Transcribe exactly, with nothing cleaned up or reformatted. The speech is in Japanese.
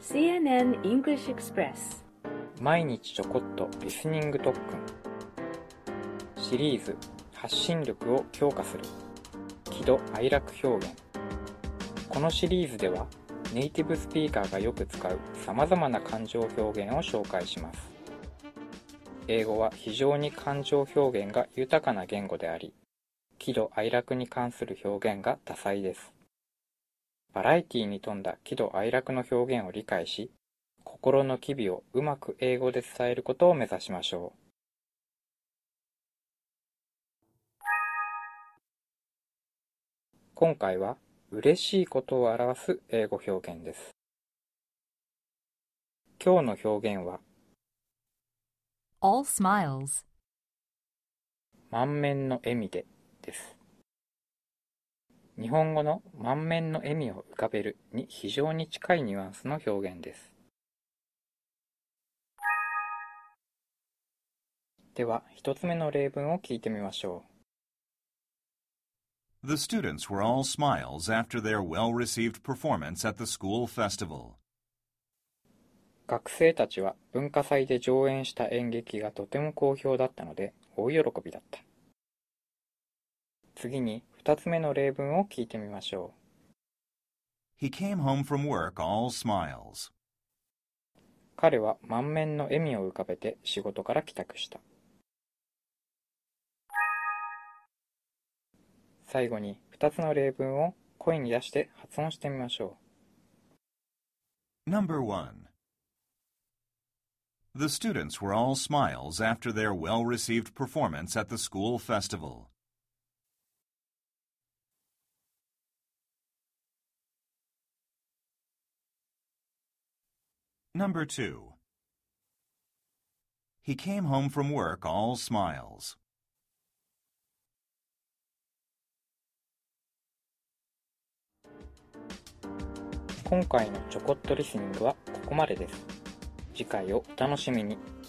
シーエヌエヌ English Express 毎日ちょこっとリスニング特訓シリーズ発信力を強化する喜怒哀楽表現。このシリーズではネイティブスピーカーがよく使うさまざまな感情表現を紹介します。英語は非常に感情表現が豊かな言語であり、喜怒哀楽に関する表現が多彩です。バラエティに富んだ喜怒哀楽の表現を理解し、心の機微をうまく英語で伝えることを目指しましょう。今回は嬉しいことを表す英語表現です。今日の表現は all smiles 満面の笑みでです。日本語の満面の笑みを浮かべるに非常に近いニュアンスの表現です。では、一つ目の例文を聞いてみましょう。The students were all smiles after their well-received performance at the school festival. 学生たちは文化祭で上演した演劇がとても好評だったので大喜びだった。次に二つ目の例文を聞いてみましょう。He came home from work all smiles. 彼は満面の笑みを浮かべて仕事から帰宅した。最後に二つの例文を声に出して発音してみましょう。Number one. The students were all smiles after their well-received performance at the school festival. Number two. He came home from work all smiles. 今回のちょこっとリスニングはここまでです。次回をお楽しみに。